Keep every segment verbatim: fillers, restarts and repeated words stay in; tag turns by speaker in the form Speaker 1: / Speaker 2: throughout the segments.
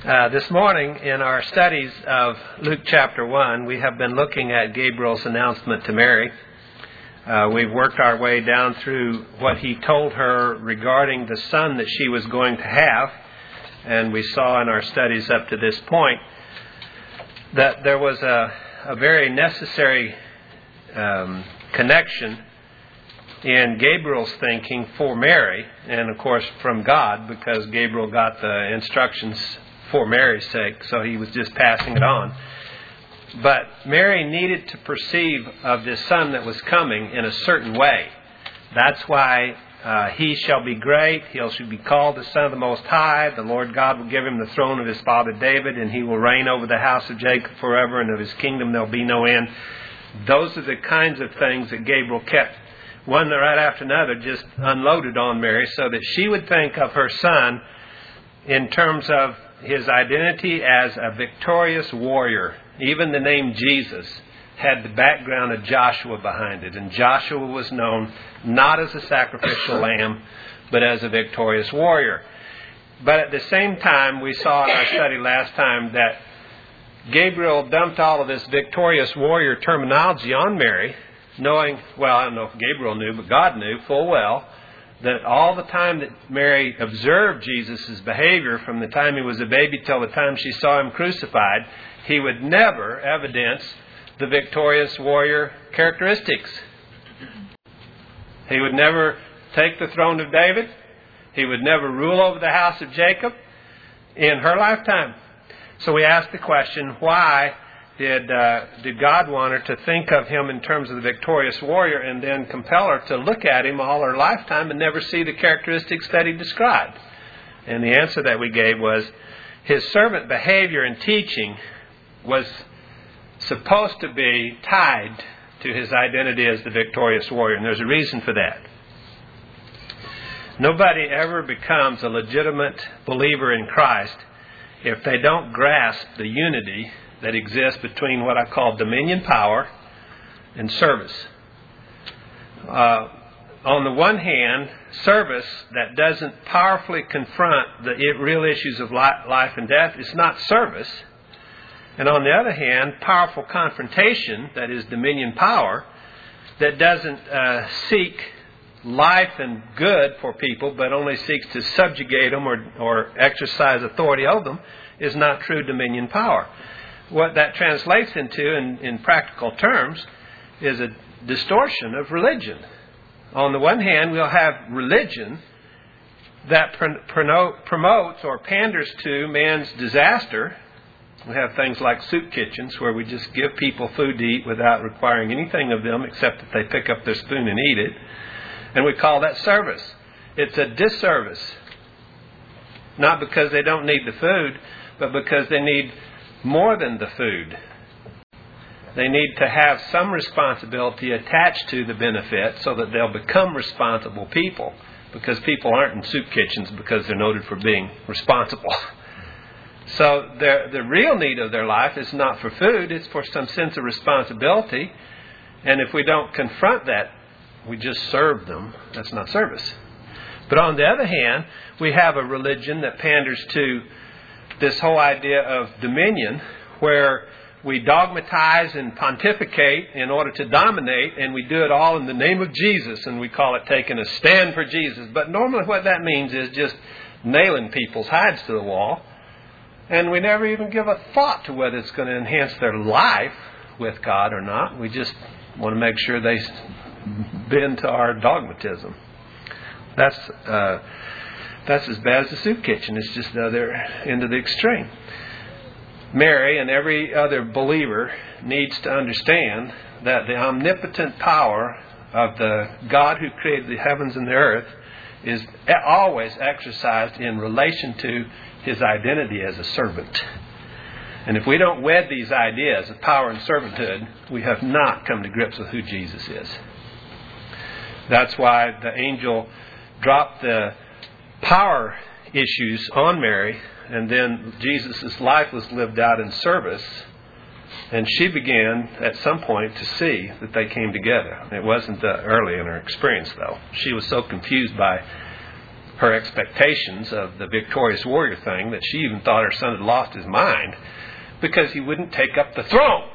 Speaker 1: Uh, this morning, in our studies of Luke chapter one, we have been looking at Gabriel's announcement to Mary. Uh, we've worked our way down through what he told her regarding the son that she was going to have. And we saw in our studies up to this point that there was a, a very necessary um, connection in Gabriel's thinking for Mary, and of course from God, because Gabriel got the instructions for Mary's sake, so he was just passing it on. But Mary needed to perceive of this son that was coming in a certain way. That's why uh, he shall be great, he shall be called the Son of the Most High, the Lord God will give him the throne of his father David, and he will reign over the house of Jacob forever, and of his kingdom there'll be no end. Those are the kinds of things that Gabriel kept, one right after another, just unloaded on Mary, so that she would think of her son in terms of his identity as a victorious warrior. Even the name Jesus had the background of Joshua behind it. And Joshua was known not as a sacrificial lamb, but as a victorious warrior. But at the same time, we saw in our study last time that Gabriel dumped all of this victorious warrior terminology on Mary, knowing, well, I don't know if Gabriel knew, but God knew full well, that all the time that Mary observed Jesus' behavior, from the time he was a baby till the time she saw him crucified, he would never evidence the victorious warrior characteristics. He would never take the throne of David. He would never rule over the house of Jacob in her lifetime. So we asked the question, why did uh, did God want her to think of him in terms of the victorious warrior, and then compel her to look at him all her lifetime and never see the characteristics that he described? And the answer that we gave was his servant behavior and teaching was supposed to be tied to his identity as the victorious warrior. And there's a reason for that. Nobody ever becomes a legitimate believer in Christ if they don't grasp the unity that exists between what I call dominion power and service. Uh, on the one hand, service that doesn't powerfully confront the real issues of life and death is not service. And on the other hand, powerful confrontation, that is dominion power, that doesn't uh, seek life and good for people, but only seeks to subjugate them or, or exercise authority over them, is not true dominion power. What that translates into in, in practical terms is a distortion of religion. On the one hand, we'll have religion that promotes or panders to man's disaster. We have things like soup kitchens where we just give people food to eat without requiring anything of them except that they pick up their spoon and eat it. And we call that service. It's a disservice. Not because they don't need the food, but because they need more than the food. They need to have some responsibility attached to the benefit so that they'll become responsible people, because people aren't in soup kitchens because they're noted for being responsible. So the real need of their life is not for food, it's for some sense of responsibility. And if we don't confront that, we just serve them. That's not service. But on the other hand, we have a religion that panders to this whole idea of dominion, where we dogmatize and pontificate in order to dominate, and we do it all in the name of Jesus, and we call it taking a stand for Jesus. But normally what that means is just nailing people's hides to the wall, and we never even give a thought to whether it's going to enhance their life with God or not. We just want to make sure they bend to our dogmatism. That's uh, that's as bad as the soup kitchen. It's just the other end of the extreme. Mary and every other believer needs to understand that the omnipotent power of the God who created the heavens and the earth is always exercised in relation to his identity as a servant. And if we don't wed these ideas of power and servanthood, we have not come to grips with who Jesus is. That's why the angel dropped the power issues on Mary, and then Jesus' life was lived out in service, and she began at some point to see that they came together. It wasn't uh, early in her experience, though. She was so confused by her expectations of the victorious warrior thing, that she even thought her son had lost his mind because he wouldn't take up the throne.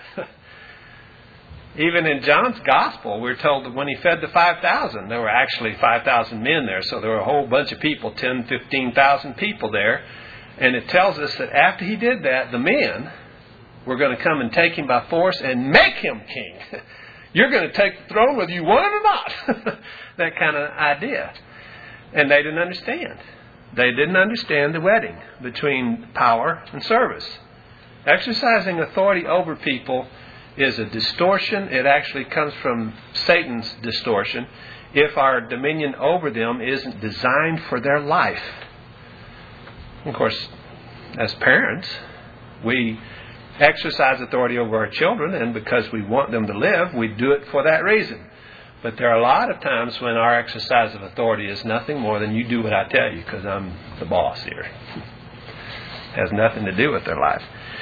Speaker 1: Even in John's Gospel, we're told that when he fed the five thousand, there were actually five thousand men there, so there were a whole bunch of people, ten, fifteen thousand people there. And it tells us that after he did that, the men were going to come and take him by force and make him king. You're going to take the throne whether you want it or not. That kind of idea. And they didn't understand. They didn't understand the wedding between power and service. Exercising authority over people is a distortion. It actually comes from Satan's distortion if our dominion over them isn't designed for their life. Of course, as parents, we exercise authority over our children, and because we want them to live, we do it for that reason. But there are a lot of times when our exercise of authority is nothing more than you do what I tell you because I'm the boss here. It has nothing to do with their life.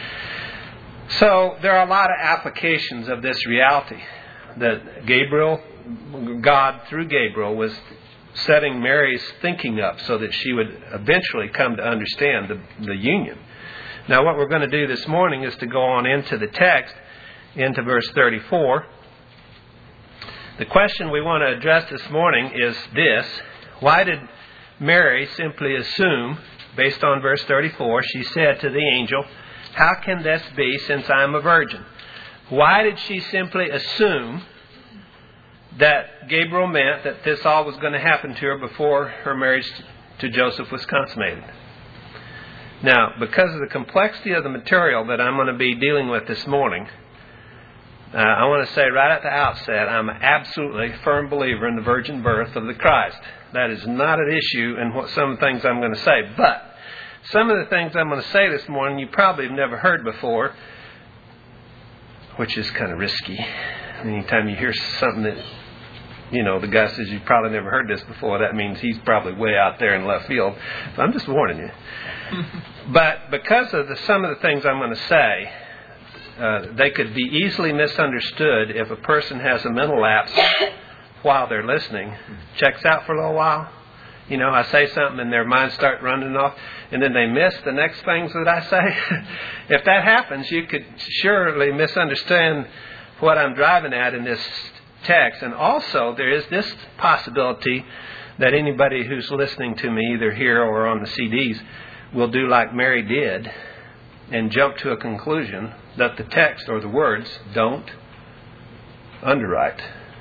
Speaker 1: So there are a lot of applications of this reality that Gabriel, God through Gabriel, was setting Mary's thinking up so that she would eventually come to understand the, the union. Now what we're going to do this morning is to go on into the text, into verse thirty-four. The question we want to address this morning is this: why did Mary simply assume, based on verse thirty-four, she said to the angel, "How can this be since I am a virgin?" Why did she simply assume that Gabriel meant that this all was going to happen to her before her marriage to Joseph was consummated? Now, because of the complexity of the material that I'm going to be dealing with this morning, uh, I want to say right at the outset, I'm absolutely a firm believer in the virgin birth of the Christ. That is not an issue in what some of the things I'm going to say. But some of the things I'm going to say this morning you probably have never heard before, which is kind of risky. Anytime you hear something that, you know, the guy says you've probably never heard this before, that means he's probably way out there in left field. So I'm just warning you. But because of the, some of the things I'm going to say, uh, they could be easily misunderstood if a person has a mental lapse while they're listening, checks out for a little while. You know, I say something and their minds start running off, and then they miss the next things that I say. If that happens, you could surely misunderstand what I'm driving at in this text. And also, there is this possibility that anybody who's listening to me, either here or on the C Ds, will do like Mary did and jump to a conclusion that the text or the words don't underwrite.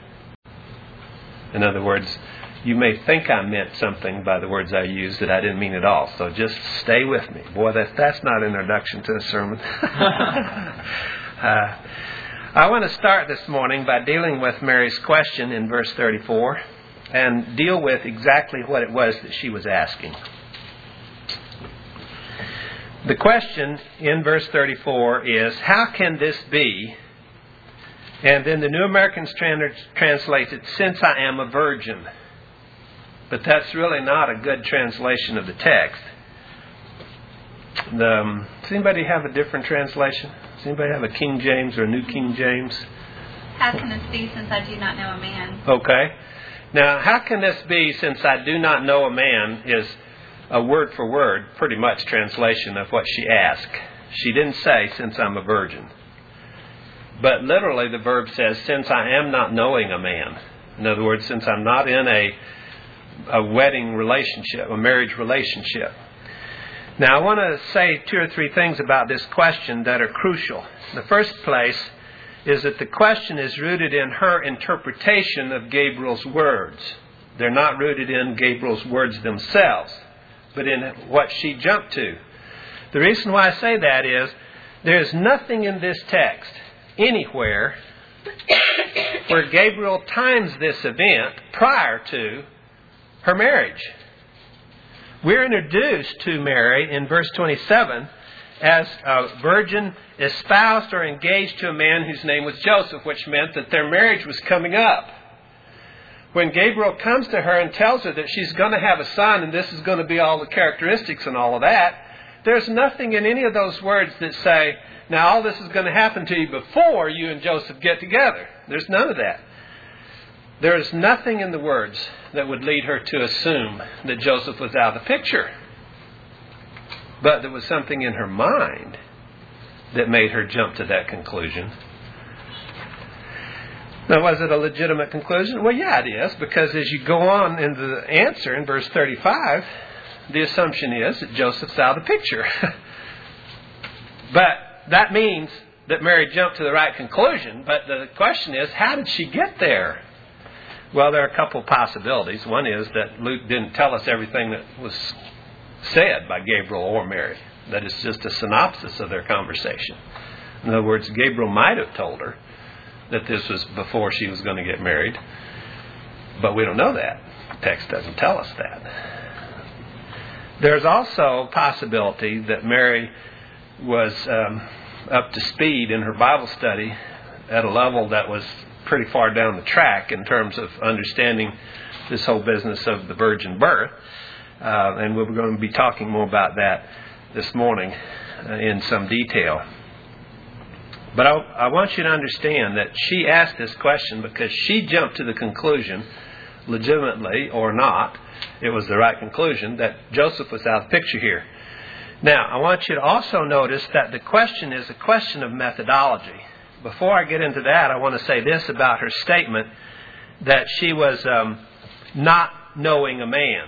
Speaker 1: In other words, you may think I meant something by the words I used that I didn't mean at all. So just stay with me. Boy, that, that's not an introduction to a sermon. uh, I want to start this morning by dealing with Mary's question in verse thirty-four and deal with exactly what it was that she was asking. The question in verse thirty-four is, how can this be? And then the New American Standard translates it, since I am a virgin. But that's really not a good translation of the text. The, um, does anybody have a different translation? Does anybody have a King James or a New King James?
Speaker 2: How can this be since I do not know a man?
Speaker 1: Okay. Now, how can this be since I do not know a man is a word for word, pretty much translation of what she asked. She didn't say, since I'm a virgin. But literally the verb says, since I am not knowing a man. In other words, since I'm not in a a wedding relationship, a marriage relationship. Now, I want to say two or three things about this question that are crucial. The first place is that the question is rooted in her interpretation of Gabriel's words. They're not rooted in Gabriel's words themselves, but in what she jumped to. The reason why I say that is there's nothing in this text anywhere where Gabriel times this event prior to her marriage. We're introduced to Mary in verse twenty-seven as a virgin espoused or engaged to a man whose name was Joseph, which meant that their marriage was coming up. When Gabriel comes to her and tells her that she's going to have a son and this is going to be all the characteristics and all of that, there's nothing in any of those words that say, now all this is going to happen to you before you and Joseph get together. There's none of that. there is nothing in the words that would lead her to assume that Joseph was out of the picture. But there was something in her mind that made her jump to that conclusion. Now, was it a legitimate conclusion? Well, yeah, it is, because as you go on in the answer in verse thirty-five, the assumption is that Joseph's out of the picture. But that means that Mary jumped to the right conclusion, but the question is, how did she get there? Well, there are a couple of possibilities. One is that Luke didn't tell us everything that was said by Gabriel or Mary. That is just a synopsis of their conversation. In other words, Gabriel might have told her that this was before she was going to get married, but we don't know that. The text doesn't tell us that. There's also a possibility that Mary was um, up to speed in her Bible study at a level that was pretty far down the track in terms of understanding this whole business of the virgin birth. Uh, and we're going to be talking more about that this morning uh, in some detail. But I, I want you to understand that she asked this question because she jumped to the conclusion, legitimately or not, it was the right conclusion, that Joseph was out of the picture here. Now, I want you to also notice that the question is a question of methodology. Before I get into that, I want to say this about her statement that she was um, not knowing a man,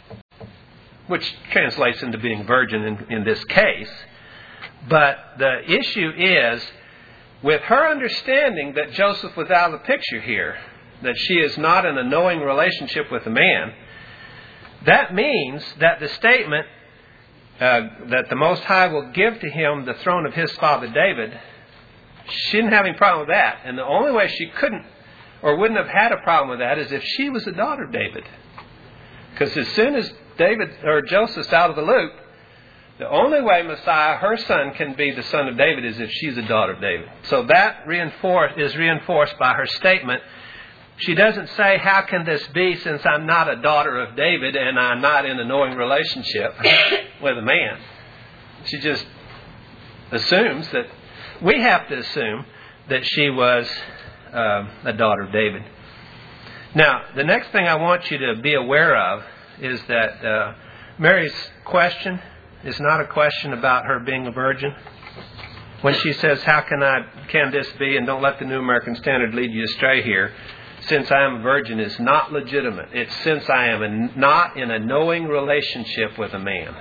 Speaker 1: which translates into being virgin in, in this case. But the issue is, with her understanding that Joseph was out of the picture here, that she is not in a knowing relationship with a man, that means that the statement uh, that the Most High will give to him the throne of his father David, she didn't have any problem with that. And the only way she couldn't or wouldn't have had a problem with that is if she was a daughter of David. Because as soon as David or Joseph's out of the loop, the only way Messiah, her son, can be the son of David is if she's a daughter of David. So that reinforce, is reinforced by her statement. She doesn't say, how can this be since I'm not a daughter of David and I'm not in a knowing relationship with a man? She just assumes that we have to assume that she was uh, a daughter of David. Now, the next thing I want you to be aware of is that uh, Mary's question is not a question about her being a virgin. When she says, how can I, can this be, and don't let the New American Standard lead you astray here, since I am a virgin is not legitimate. It's since I am a, not in a knowing relationship with a man.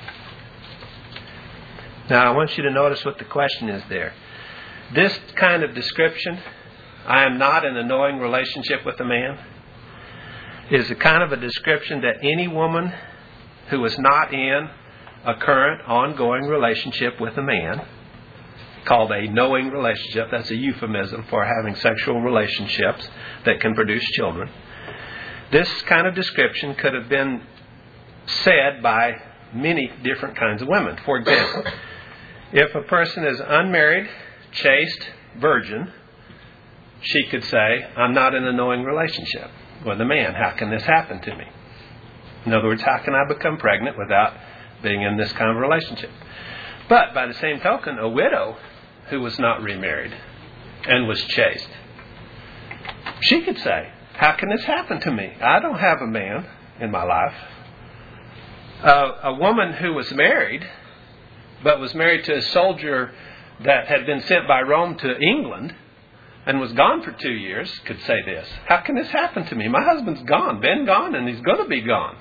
Speaker 1: Now, I want you to notice what the question is there. This kind of description, I am not in a knowing relationship with a man, is a kind of a description that any woman who is not in a current, ongoing relationship with a man, called a knowing relationship, that's a euphemism for having sexual relationships that can produce children. This kind of description could have been said by many different kinds of women. For example, if a person is unmarried, chaste, virgin, she could say, I'm not in a knowing relationship with a man. How can this happen to me? In other words, how can I become pregnant without being in this kind of relationship? But by the same token, a widow who was not remarried and was chaste, she could say, how can this happen to me? I don't have a man in my life. Uh, a woman who was married, but was married to a soldier that had been sent by Rome to England and was gone for two years, could say this, how can this happen to me? My husband's gone, been gone, and he's going to be gone.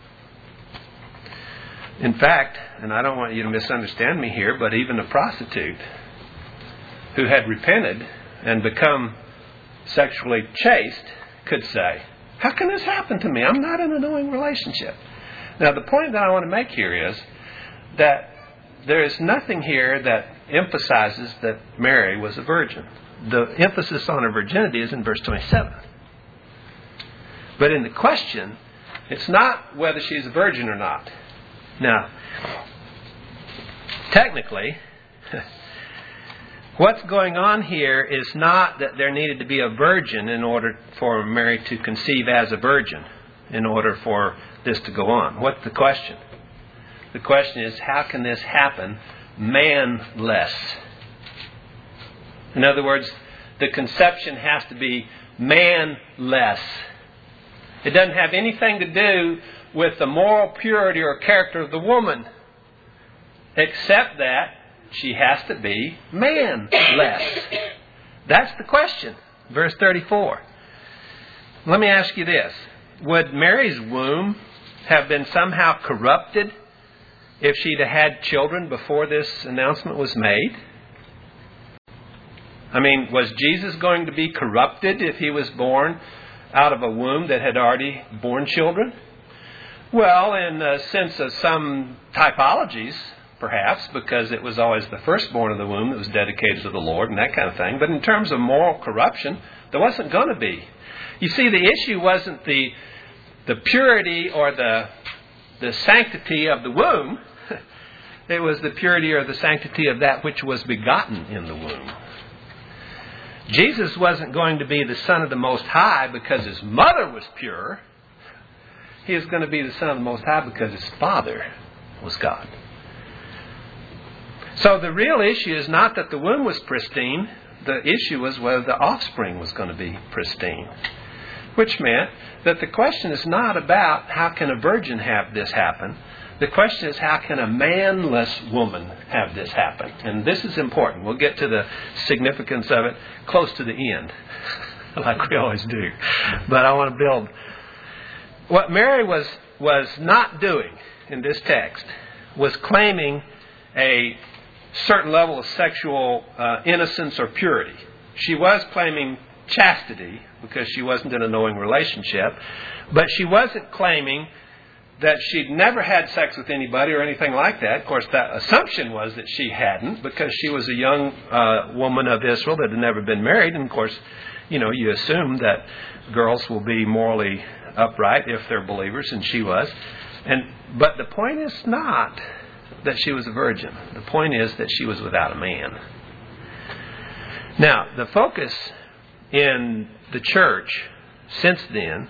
Speaker 1: In fact, and I don't want you to misunderstand me here, but even a prostitute who had repented and become sexually chaste could say, how can this happen to me? I'm not in a knowing relationship. Now, the point that I want to make here is that there is nothing here that emphasizes that Mary was a virgin. The emphasis on her virginity is in verse twenty-seven. But in the question, it's not whether she's a virgin or not. Now, technically, what's going on here is not that there needed to be a virgin in order for Mary to conceive as a virgin, in order for this to go on. What's the question? The question is, how can this happen manless? In other words, the conception has to be manless. It doesn't have anything to do with the moral purity or character of the woman, except that she has to be manless. That's the question. Verse thirty-four. Let me ask you this. Would Mary's womb have been somehow corrupted if she'd have had children before this announcement was made? I mean, was Jesus going to be corrupted if he was born out of a womb that had already borne children? Well, in the sense of some typologies, perhaps, because it was always the firstborn of the womb that was dedicated to the Lord and that kind of thing. But in terms of moral corruption, there wasn't going to be. You see, the issue wasn't the the purity or the the sanctity of the womb. It was the purity or the sanctity of that which was begotten in the womb. Jesus wasn't going to be the Son of the Most High because his mother was pure. He was going to be the Son of the Most High because his Father was God. So the real issue is not that the womb was pristine. The issue was whether the offspring was going to be pristine. Which meant that the question is not about how can a virgin have this happen. The question is how can a manless woman have this happen. And this is important. We'll get to the significance of it close to the end, like we always do. But I want to build. What Mary was, was not doing in this text was claiming a certain level of sexual uh, innocence or purity. She was claiming chastity because she wasn't in a knowing relationship, but she wasn't claiming that she'd never had sex with anybody or anything like that. Of course, that assumption was that she hadn't because she was a young uh, woman of Israel that had never been married. And of course, you know, you assume that girls will be morally upright if they're believers, and she was. And but the point is not that she was a virgin. The point is that she was without a man. Now, the focus in the church since then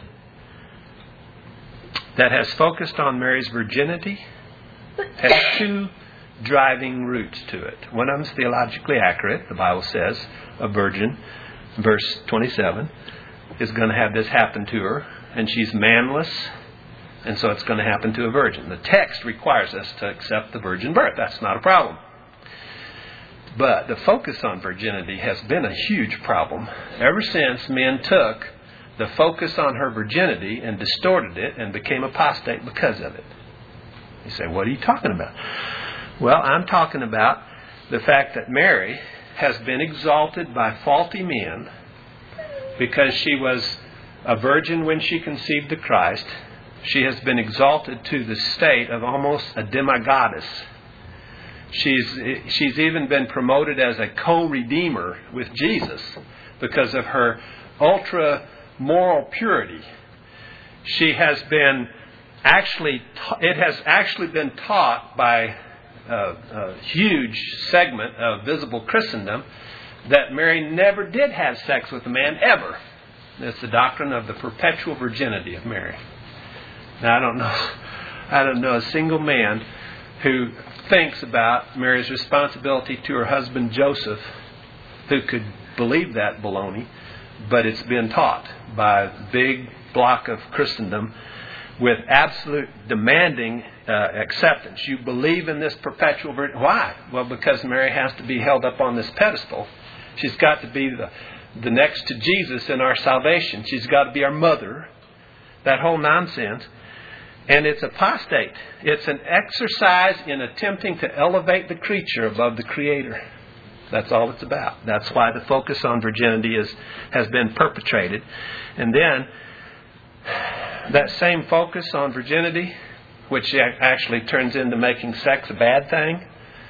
Speaker 1: that has focused on Mary's virginity has two driving roots to it. One of them is theologically accurate. The Bible says a virgin, verse twenty-seven, is going to have this happen to her, and she's manless, and so it's going to happen to a virgin. The text requires us to accept the virgin birth. That's not a problem. But the focus on virginity has been a huge problem ever since men took the focus on her virginity and distorted it and became apostate because of it. You say, what are you talking about? Well, I'm talking about the fact that Mary has been exalted by faulty men because she was a virgin when she conceived the Christ. She has been exalted to the state of almost a demigoddess. She's she's even been promoted as a co-redeemer with Jesus because of her ultra moral purity. She has been actually it has actually been taught by a, a huge segment of visible Christendom that Mary never did have sex with a man ever. It's the doctrine of the perpetual virginity of Mary. Now I don't know I don't know a single man who thinks about Mary's responsibility to her husband Joseph who could believe that baloney, but it's been taught by a big block of Christendom with absolute demanding uh, acceptance. You believe in this perpetual virgin. Why? Well, because Mary has to be held up on this pedestal. She's got to be the, the next to Jesus in our salvation. She's got to be our mother. That whole nonsense. And it's apostate. It's an exercise in attempting to elevate the creature above the Creator. That's all it's about. That's why the focus on virginity is, has been perpetrated. And then that same focus on virginity, which actually turns into making sex a bad thing,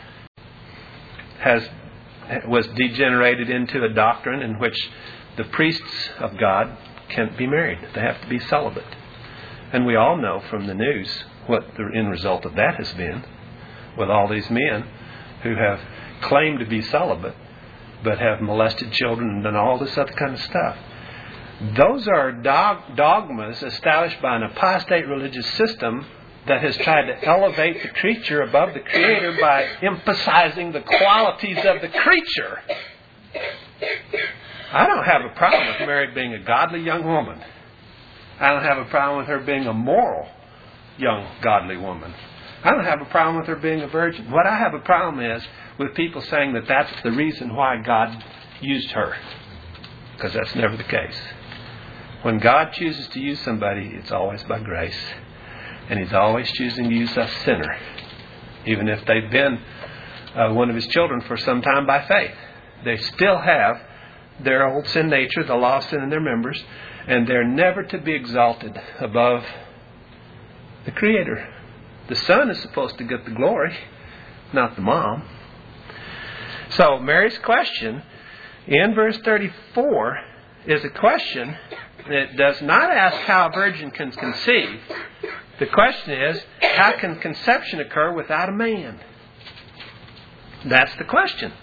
Speaker 1: has was degenerated into a doctrine in which the priests of God can't be married. They have to be celibate. And we all know from the news what the end result of that has been, with all these men who have claimed to be celibate but have molested children and done all this other kind of stuff. Those are dog- dogmas established by an apostate religious system that has tried to elevate the creature above the Creator by emphasizing the qualities of the creature. I don't have a problem with Mary being a godly young woman. I don't have a problem with her being a moral young godly woman. I don't have a problem with her being a virgin. What I have a problem is with people saying that that's the reason why God used her. Because that's never the case. When God chooses to use somebody, it's always by grace. And He's always choosing to use a sinner. Even if they've been uh, one of His children for some time by faith. They still have their old sin nature, the law of sin in their members. And they're never to be exalted above the Creator. The Son is supposed to get the glory, not the mom. So Mary's question in verse thirty-four is a question that does not ask how a virgin can conceive. The question is, how can conception occur without a man? That's the question.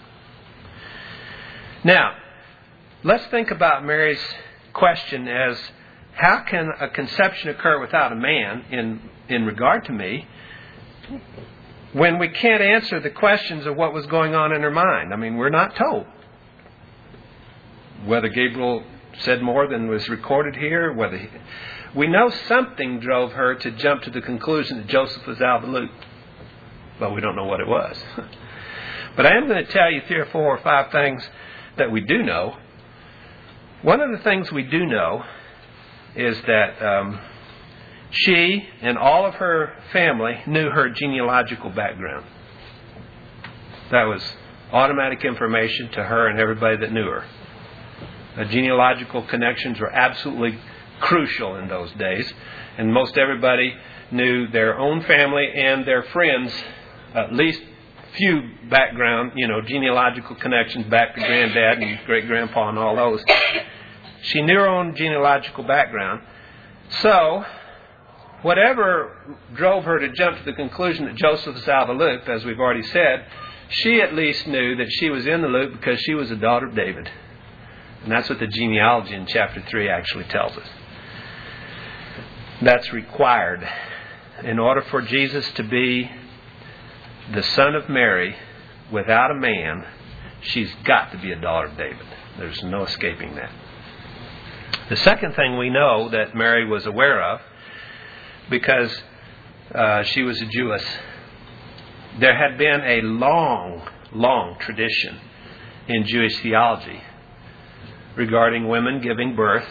Speaker 1: Now, let's think about Mary's question as, how can a conception occur without a man in, in regard to me, when we can't answer the questions of what was going on in her mind? I mean, we're not told whether Gabriel said more than was recorded here. Whether he, we know something drove her to jump to the conclusion that Joseph was out of the loop, but we don't know what it was. But I am going to tell you three or four or five things that we do know. One of the things we do know is that um, she and all of her family knew her genealogical background. That was automatic information to her and everybody that knew her. Uh, genealogical connections were absolutely crucial in those days. And most everybody knew their own family and their friends, at least few background, you know, genealogical connections back to granddad and great-grandpa and all those. She knew her own genealogical background. So, whatever drove her to jump to the conclusion that Joseph was out of the loop, as we've already said, she at least knew that she was in the loop because she was a daughter of David. And that's what the genealogy in chapter three actually tells us. That's required. In order for Jesus to be the son of Mary without a man, she's got to be a daughter of David. There's no escaping that. The second thing we know that Mary was aware of, because uh, she was a Jewess, there had been a long, long tradition in Jewish theology regarding women giving birth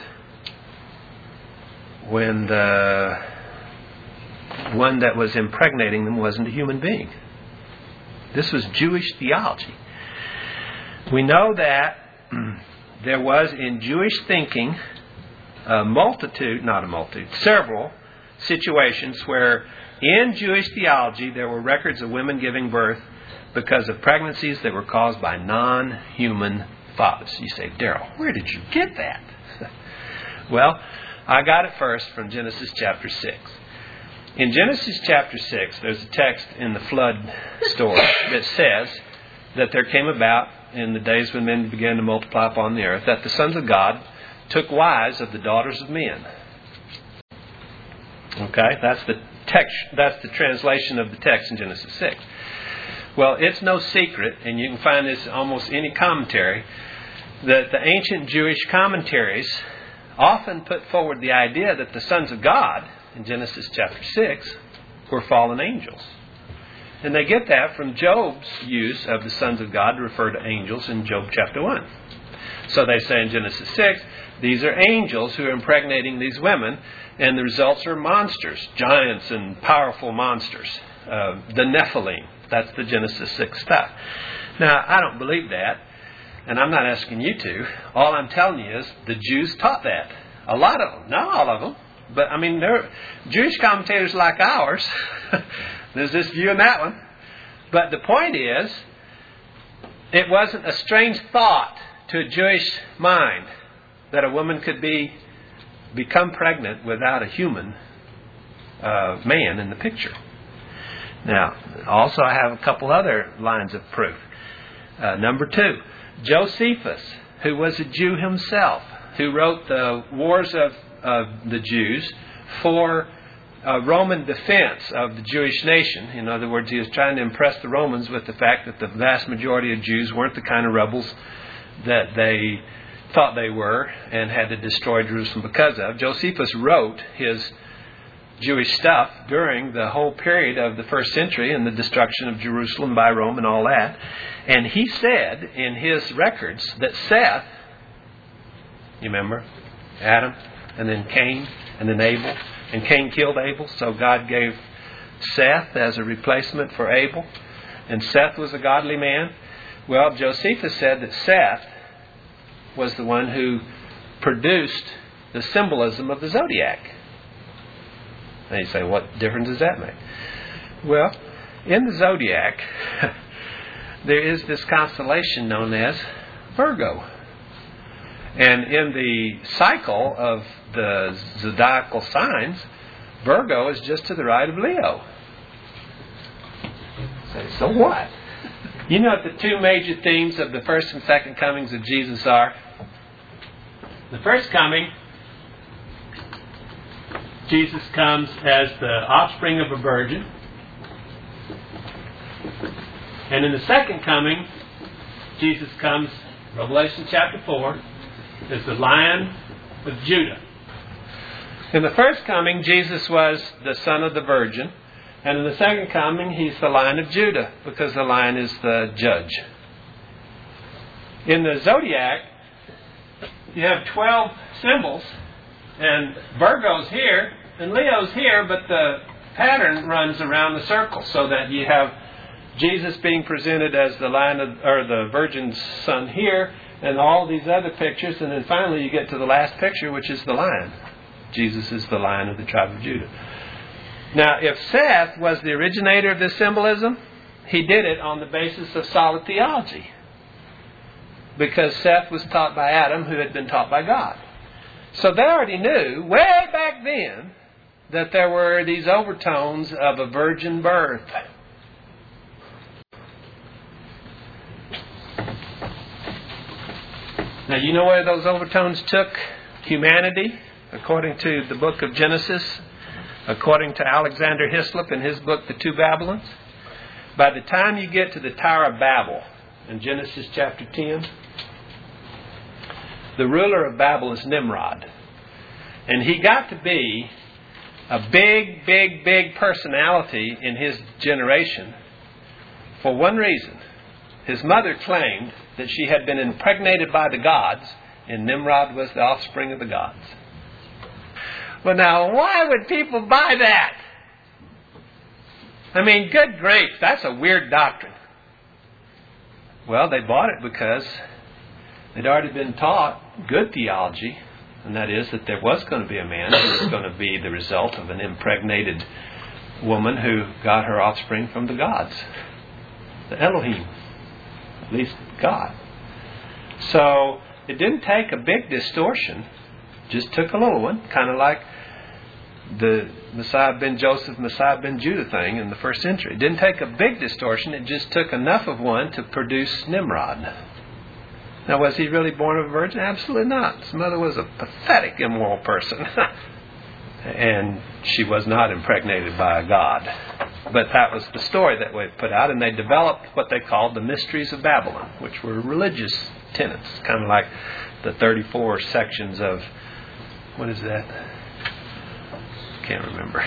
Speaker 1: when the one that was impregnating them wasn't a human being. This was Jewish theology. We know that there was in Jewish thinking a multitude, not a multitude, several situations where in Jewish theology there were records of women giving birth because of pregnancies that were caused by non-human fathers. You say, Daryl, where did you get that? Well, I got it first from Genesis chapter six. In Genesis chapter six, there's a text in the flood story that says that there came about in the days when men began to multiply upon the earth that the sons of God took wives of the daughters of men. Okay, that's the text. That's the translation of the text in Genesis six. Well, it's no secret, and you can find this in almost any commentary, that the ancient Jewish commentaries often put forward the idea that the sons of God in Genesis chapter six were fallen angels. And they get that from Job's use of the sons of God to refer to angels in Job chapter one. So they say in Genesis six, these are angels who are impregnating these women, and the results are monsters, giants and powerful monsters. Uh, the Nephilim, that's the Genesis six stuff. Now, I don't believe that, and I'm not asking you to. All I'm telling you is the Jews taught that. A lot of them, not all of them, but I mean, there are Jewish commentators like ours. There's this view and that one. But the point is, it wasn't a strange thought to a Jewish mind that a woman could be become pregnant without a human uh, man in the picture. Now, also I have a couple other lines of proof. Uh, number two, Josephus, who was a Jew himself, who wrote the Wars of, of the Jews for a Roman defense of the Jewish nation. In other words, he was trying to impress the Romans with the fact that the vast majority of Jews weren't the kind of rebels that they thought they were and had to destroy Jerusalem because of. Josephus wrote his Jewish stuff during the whole period of the first century and the destruction of Jerusalem by Rome and all that. And he said in his records that Seth, you remember, Adam, and then Cain, and then Abel, and Cain killed Abel, so God gave Seth as a replacement for Abel, and Seth was a godly man. Well, Josephus said that Seth was the one who produced the symbolism of the zodiac. And you say, what difference does that make? Well, in the zodiac, there is this constellation known as Virgo. And in the cycle of the zodiacal signs, Virgo is just to the right of Leo. Say, so what? You know what the two major themes of the first and second comings of Jesus are? The first coming, Jesus comes as the offspring of a virgin. And in the second coming, Jesus comes, Revelation chapter four, as the Lion of Judah. In the first coming, Jesus was the son of the virgin. And in the second coming, he's the Lion of Judah, because the lion is the judge. In the zodiac, you have twelve symbols, and Virgo's here, and Leo's here, but the pattern runs around the circle, so that you have Jesus being presented as the lion of, or the virgin's son here, and all these other pictures, and then finally you get to the last picture, which is the lion. Jesus is the Lion of the tribe of Judah. Now, if Seth was the originator of this symbolism, he did it on the basis of solid theology. Because Seth was taught by Adam, who had been taught by God. So they already knew, way back then, that there were these overtones of a virgin birth. Now, you know where those overtones took humanity? According to the book of Genesis, according to Alexander Hislop in his book, The Two Babylons, by the time you get to the Tower of Babel in Genesis chapter ten, the ruler of Babel is Nimrod. And he got to be a big, big, big personality in his generation for one reason. His mother claimed that she had been impregnated by the gods, and Nimrod was the offspring of the gods. Well, now, why would people buy that? I mean, good grief, that's a weird doctrine. Well, they bought it because they'd already been taught good theology, and that is that there was going to be a man who was going to be the result of an impregnated woman who got her offspring from the gods, the Elohim, at least God. So it didn't take a big distortion, just took a little one, kind of like the Messiah ben Joseph, Messiah ben Judah thing in the first century. It didn't take a big distortion, it just took enough of one to produce Nimrod. Now, was he really born of a virgin? Absolutely not. His mother was a pathetic, immoral person. And she was not impregnated by a god. But that was the story that we put out, and they developed what they called the Mysteries of Babylon, which were religious tenets, kind of like the thirty-four sections of, what is that? Can't remember.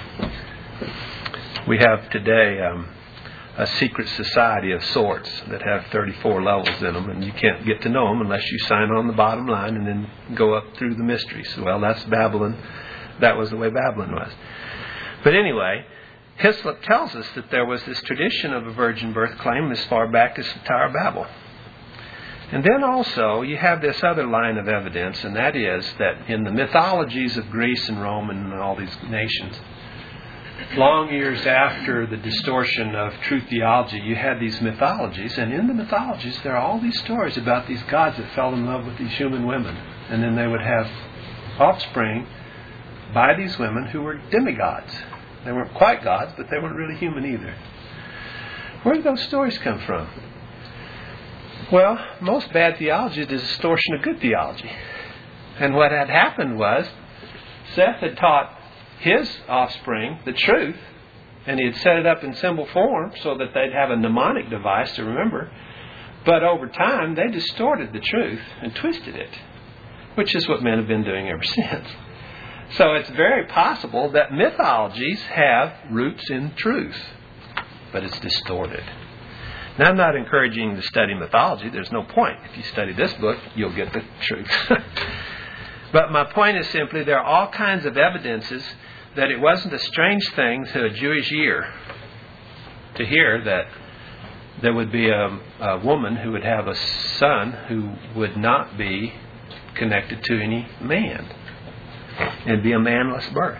Speaker 1: We have today um, a secret society of sorts that have thirty-four levels in them, and you can't get to know them unless you sign on the bottom line and then go up through the mysteries. Well, that's Babylon. That was the way Babylon was. But anyway, Hislop tells us that there was this tradition of a virgin birth claim as far back as the Tower of Babel. And then also, you have this other line of evidence, and that is that in the mythologies of Greece and Rome and all these nations, long years after the distortion of true theology, you had these mythologies, and in the mythologies there are all these stories about these gods that fell in love with these human women. And then they would have offspring by these women who were demigods. They weren't quite gods, but they weren't really human either. Where did those stories come from? Well, most bad theology is a distortion of good theology. And what had happened was, Seth had taught his offspring the truth, and he had set it up in symbol form so that they'd have a mnemonic device to remember. But over time, they distorted the truth and twisted it, which is what men have been doing ever since. So it's very possible that mythologies have roots in truth, but it's distorted. Now, I'm not encouraging you to study mythology. There's no point. If you study this book, you'll get the truth. But my point is simply there are all kinds of evidences that it wasn't a strange thing to a Jewish ear to hear that there would be a, a woman who would have a son who would not be connected to any man. It'd be a manless birth.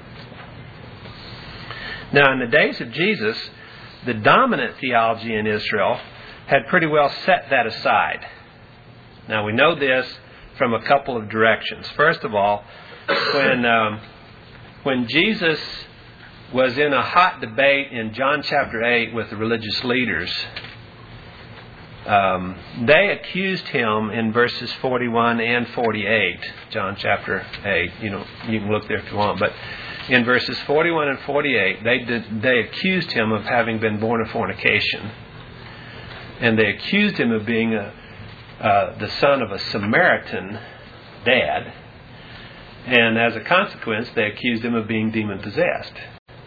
Speaker 1: Now, in the days of Jesus, the dominant theology in Israel had pretty well set that aside. Now, we know this from a couple of directions. First of all, when um, when Jesus was in a hot debate in John chapter eight with the religious leaders, um, they accused him in verses forty-one and forty-eight, John chapter eight. You know, you can look there if you want, but in verses forty-one and forty-eight, they did, they accused him of having been born of fornication, and they accused him of being a, uh, the son of a Samaritan dad, and as a consequence, they accused him of being demon-possessed.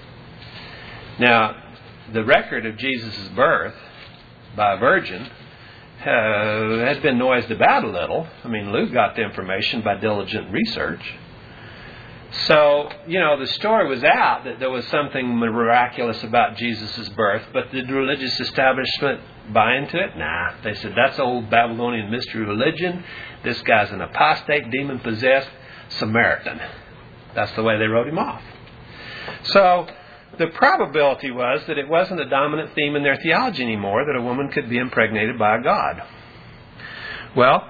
Speaker 1: Now, the record of Jesus' birth by a virgin uh, had been noised about a little. I mean, Luke got the information by diligent research. So, you know, the story was out that there was something miraculous about Jesus' birth, but did the religious establishment buy into it? Nah. They said, that's old Babylonian mystery religion. This guy's an apostate, demon-possessed Samaritan. That's the way they wrote him off. So, the probability was that it wasn't a dominant theme in their theology anymore, that a woman could be impregnated by a god. Well,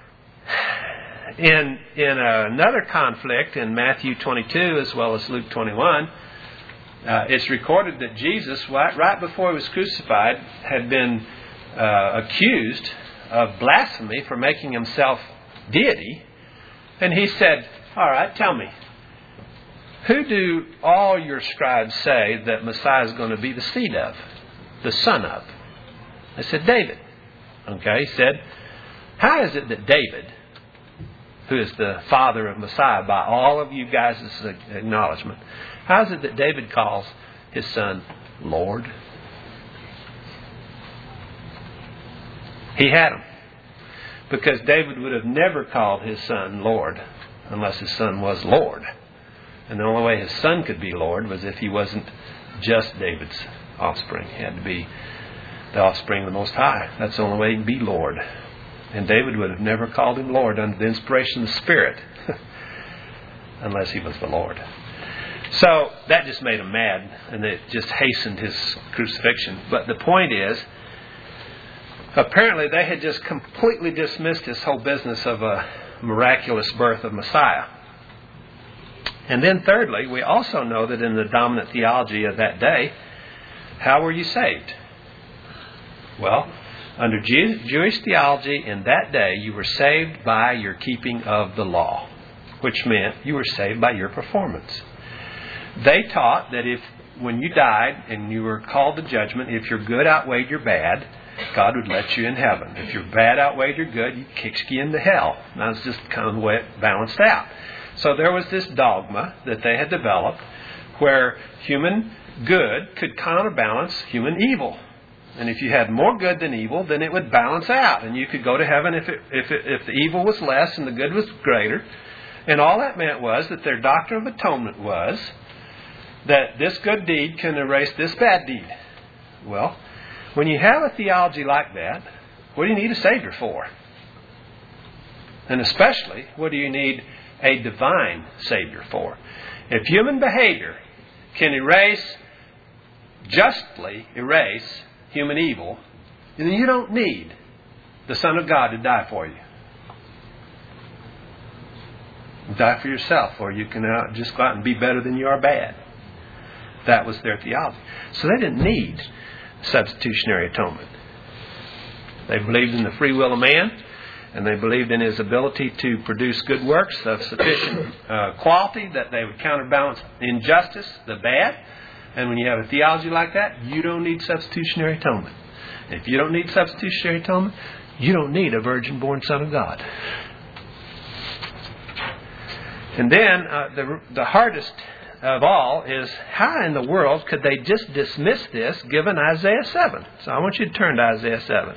Speaker 1: in in another conflict in Matthew twenty-two as well as Luke twenty-one, uh, it's recorded that Jesus, right, right before he was crucified, had been uh, accused of blasphemy for making himself deity. And he said, all right, tell me, who do all your scribes say that Messiah is going to be the seed of, the son of? They said, David. Okay, he said, how is it that David, who is the father of Messiah by all of you guys' acknowledgement, how is it that David calls his son Lord? He had him. Because David would have never called his son Lord unless his son was Lord. And the only way his son could be Lord was if he wasn't just David's offspring. He had to be the offspring of the Most High. That's the only way he could be Lord. And David would have never called him Lord under the inspiration of the Spirit unless he was the Lord. So that just made him mad, and it just hastened his crucifixion. But the point is, apparently they had just completely dismissed this whole business of a miraculous birth of Messiah. And then thirdly, we also know that in the dominant theology of that day, how were you saved? Well, under Jew- Jewish theology in that day, you were saved by your keeping of the law, which meant you were saved by your performance. They taught that if, when you died and you were called to judgment, if your good outweighed your bad, God would let you in heaven. If your bad outweighed your good, He kicks you into hell. That's just kind of the way it balanced out. So there was this dogma that they had developed where human good could counterbalance human evil. And if you had more good than evil, then it would balance out. And you could go to heaven if it, if it, if the evil was less and the good was greater. And all that meant was that their doctrine of atonement was that this good deed can erase this bad deed. Well, when you have a theology like that, what do you need a Savior for? And especially, what do you need a divine Savior for? If human behavior can erase, justly erase human evil, then you don't need the Son of God to die for you. Die for yourself, or you can uh, just go out and be better than you are bad. That was their theology. So they didn't need substitutionary atonement. They believed in the free will of man, and they believed in his ability to produce good works of sufficient uh, quality that they would counterbalance injustice, the bad. And when you have a theology like that, you don't need substitutionary atonement. If you don't need substitutionary atonement, You don't need a virgin-born Son of God. And then uh, the, the hardest of all is, how in the world could they just dismiss this given Isaiah seven? So I want you to turn to Isaiah seven.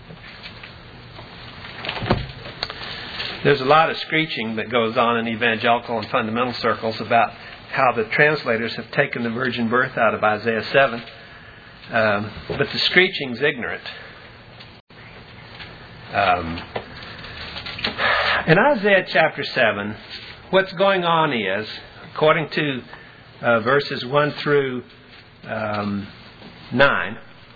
Speaker 1: There's a lot of screeching that goes on in evangelical and fundamental circles about how the translators have taken the virgin birth out of Isaiah seven. Um, but the screeching's ignorant. Um, in Isaiah chapter seven, what's going on is, according to uh, verses one through um, nine,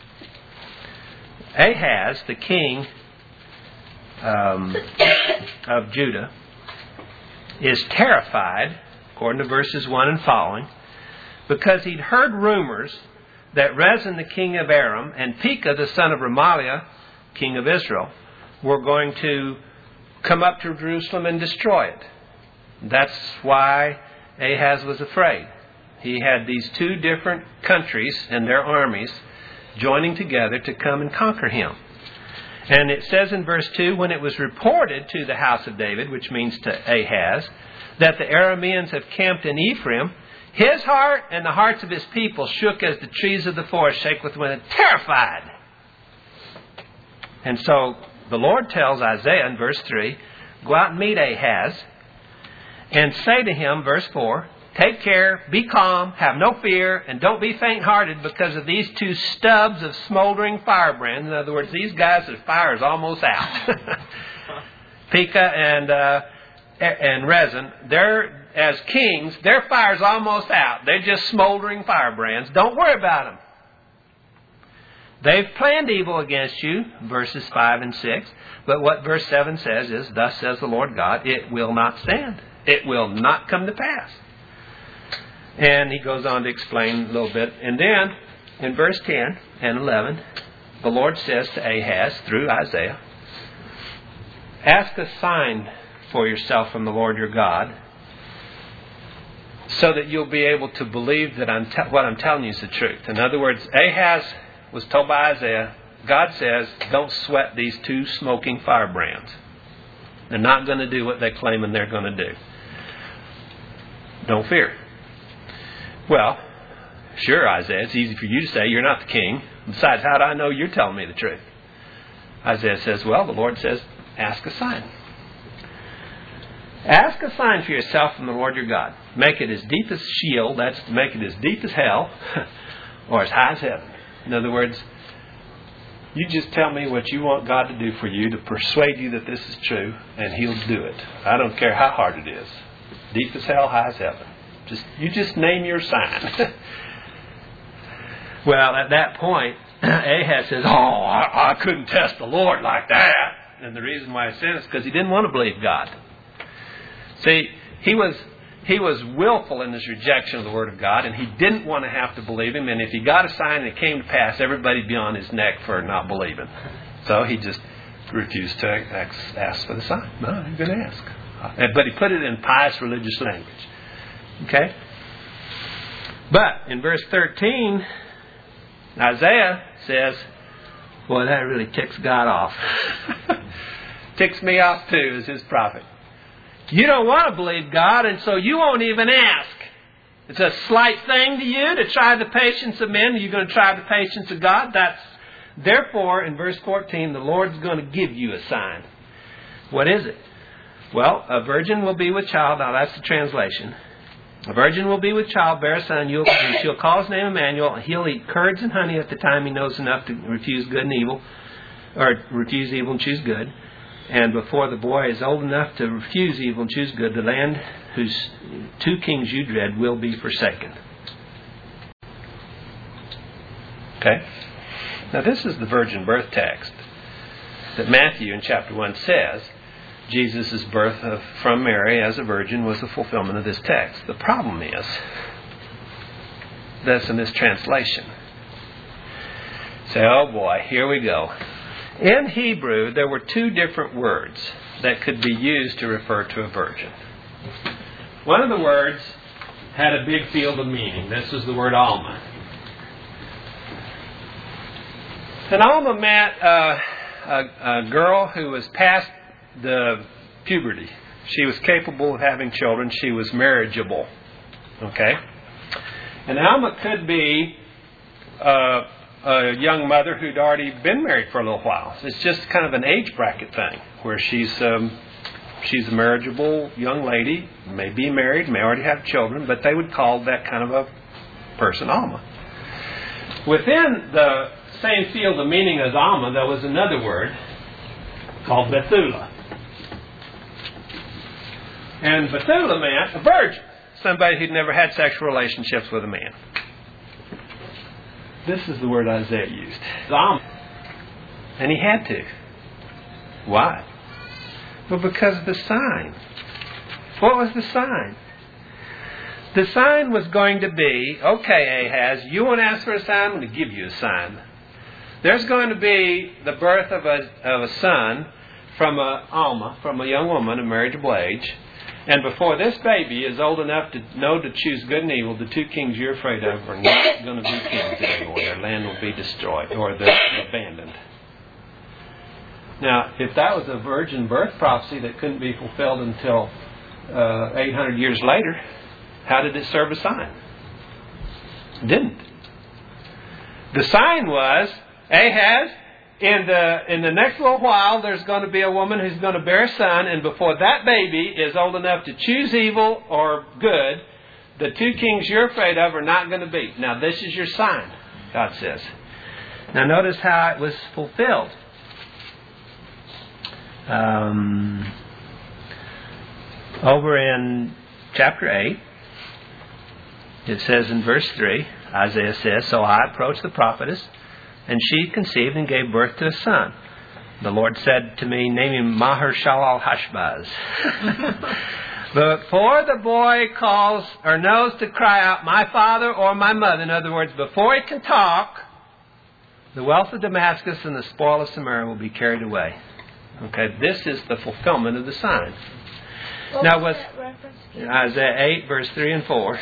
Speaker 1: Ahaz, the king um, of Judah, is terrified, according to verses one and following, because he'd heard rumors that Rezin, the king of Aram, and Pekah, the son of Remaliah, king of Israel, were going to come up to Jerusalem and destroy it. That's why Ahaz was afraid. He had these two different countries and their armies joining together to come and conquer him. And it says in verse two, when it was reported to the house of David, which means to Ahaz, that the Arameans have camped in Ephraim, his heart and the hearts of his people shook as the trees of the forest shake with wind, terrified. And so the Lord tells Isaiah in verse three, go out and meet Ahaz, and say to him, verse four, take care, be calm, have no fear, and don't be faint-hearted because of these two stubs of smoldering firebrands. In other words, these guys, their fire is almost out. Pekah and uh, and Rezin, they're, as kings, their fire's almost out. They're just smoldering firebrands. Don't worry about them. They've planned evil against you, verses five and six. But what verse seven says is, thus says the Lord God, it will not stand. It will not come to pass. And he goes on to explain a little bit. And then, in verse ten and eleven, the Lord says to Ahaz, through Isaiah, ask a sign for yourself from the Lord your God, so that you'll be able to believe that I'm te- what I'm telling you is the truth. In other words, Ahaz was told by Isaiah, God says, don't sweat these two smoking firebrands. They're not going to do what they're claiming they're going to do. Don't fear. Well, sure, Isaiah, it's easy for you to say, you're not the king. Besides, how do I know you're telling me the truth? Isaiah says, well, the Lord says, ask a sign. Ask a sign for yourself from the Lord your God. Make it as deep as Sheol, that's to make it as deep as hell, or as high as heaven. In other words, you just tell me what you want God to do for you to persuade you that this is true, and He'll do it. I don't care how hard it is. Deep as hell, high as heaven. Just you just name your sign. Well, at that point, Ahaz says, oh, I, I couldn't test the Lord like that. And the reason why he said it is because he didn't want to believe God. See, he was he was willful in his rejection of the Word of God, and he didn't want to have to believe Him. And if he got a sign and it came to pass, everybody'd be on his neck for not believing. So he just refused to ask, ask for the sign. No, I'm going to ask. But he put it in pious religious language. Okay? But in verse thirteen, Isaiah says, boy, that really ticks God off. Ticks me off too as his prophet. You don't want to believe God, and so you won't even ask. It's a slight thing to you to try the patience of men. You're going to try the patience of God. That's therefore, in verse fourteen, the Lord's going to give you a sign. What is it? Well, a virgin will be with child. Now, that's the translation. A virgin will be with child, bear a son. You'll, she'll call his name Emmanuel. He'll eat curds and honey at the time he knows enough to refuse good and evil, or refuse evil and choose good. And before the boy is old enough to refuse evil and choose good, the land whose two kings you dread will be forsaken. Okay? Now this is the virgin birth text that Matthew in chapter one says Jesus' birth of, from Mary as a virgin was the fulfillment of this text. The problem is that's a mistranslation. Say, oh boy, here we go. In Hebrew, there were two different words that could be used to refer to a virgin. One of the words had a big field of meaning. This is the word Alma. And Alma meant uh, a, a girl who was past the puberty. She was capable of having children. She was marriageable. Okay? And Alma could be uh, a young mother who'd already been married for a little while. So it's just kind of an age bracket thing where she's um, she's a marriageable young lady, may be married, may already have children, but they would call that kind of a person Alma. Within the same field of meaning as Alma, there was another word called Bethulah. And Bethulah meant a virgin, somebody who'd never had sexual relationships with a man. This is the word Isaiah used. Alma. And he had to. Why? Well, because of the sign. What was the sign? The sign was going to be, okay, Ahaz, you want to ask for a sign? I'm going to give you a sign. There's going to be the birth of a, of a son from a Alma, from a young woman of marriageable age. And before this baby is old enough to know to choose good and evil, the two kings you're afraid of are not going to be kings anymore. Their land will be destroyed or they're abandoned. Now, if that was a virgin birth prophecy that couldn't be fulfilled until uh, eight hundred years later, how did it serve a sign? It didn't. The sign was, Ahaz, in the, in the next little while, there's going to be a woman who's going to bear a son, and before that baby is old enough to choose evil or good, the two kings you're afraid of are not going to be. Now, this is your sign, God says. Now, notice how it was fulfilled. Um, over in chapter eight, it says in verse three, Isaiah says, So I approached the prophetess, and she conceived and gave birth to a son. The Lord said to me, Name him Maher-Shalal-Hashbaz. Before the boy calls or knows to cry out, my father or my mother, in other words, before he can talk, the wealth of Damascus and the spoil of Samaria will be carried away. Okay, this is the fulfillment of the sign.
Speaker 3: What
Speaker 1: now,
Speaker 3: was
Speaker 1: was
Speaker 3: that reference to?
Speaker 1: Isaiah eight, verse three and four.